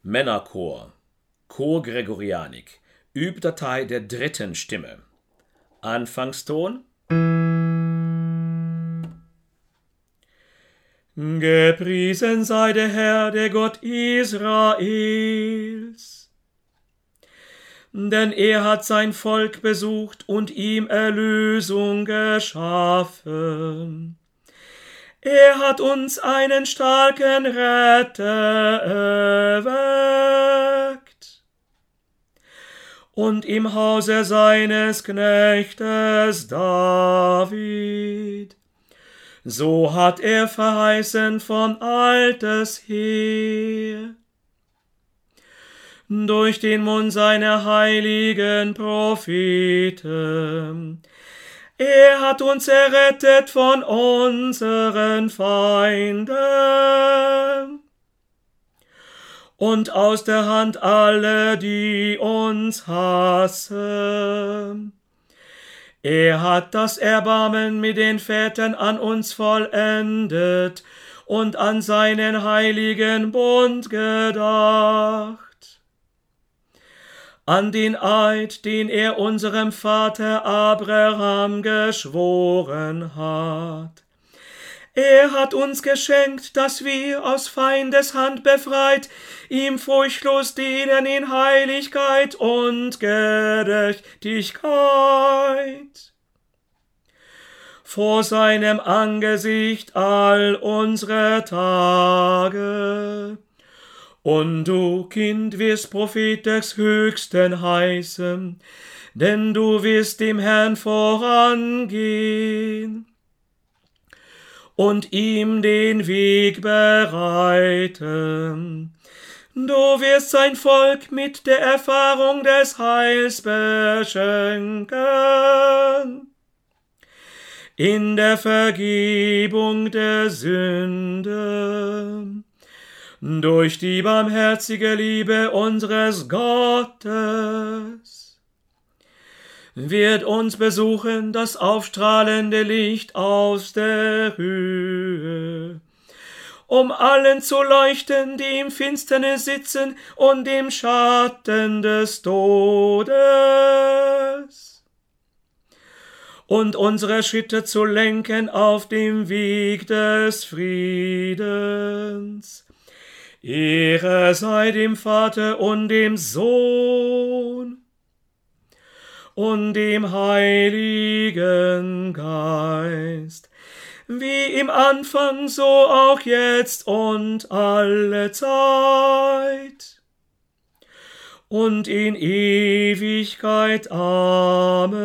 Männerchor, Chor Gregorianik, Übdatei der dritten Stimme. Anfangston. Gepriesen sei der Herr, der Gott Israels, denn er hat sein Volk besucht und ihm Erlösung geschaffen. Er hat uns einen starken Retter erweckt und im Hause seines Knechtes David, so hat er verheißen von alters her, durch den Mund seiner heiligen Propheten. Er hat uns errettet von unseren Feinden und aus der Hand aller, die uns hassen. Er hat das Erbarmen mit den Vätern an uns vollendet und an seinen heiligen Bund gedacht, an den Eid, den er unserem Vater Abraham geschworen hat. Er hat uns geschenkt, dass wir aus Feindes Hand befreit, ihm furchtlos dienen in Heiligkeit und Gerechtigkeit. Vor seinem Angesicht all unsere Tage. Und du, Kind, wirst Prophet des Höchsten heißen, denn du wirst dem Herrn vorangehen und ihm den Weg bereiten. Du wirst sein Volk mit der Erfahrung des Heils beschenken, in der Vergebung der Sünden, durch die barmherzige Liebe unseres Gottes wird uns besuchen das aufstrahlende Licht aus der Höhe, um allen zu leuchten, die im Finsternis sitzen und im Schatten des Todes, und unsere Schritte zu lenken auf dem Weg des Friedens. Ehre sei dem Vater und dem Sohn und dem Heiligen Geist, wie im Anfang, so auch jetzt und alle Zeit und in Ewigkeit. Amen.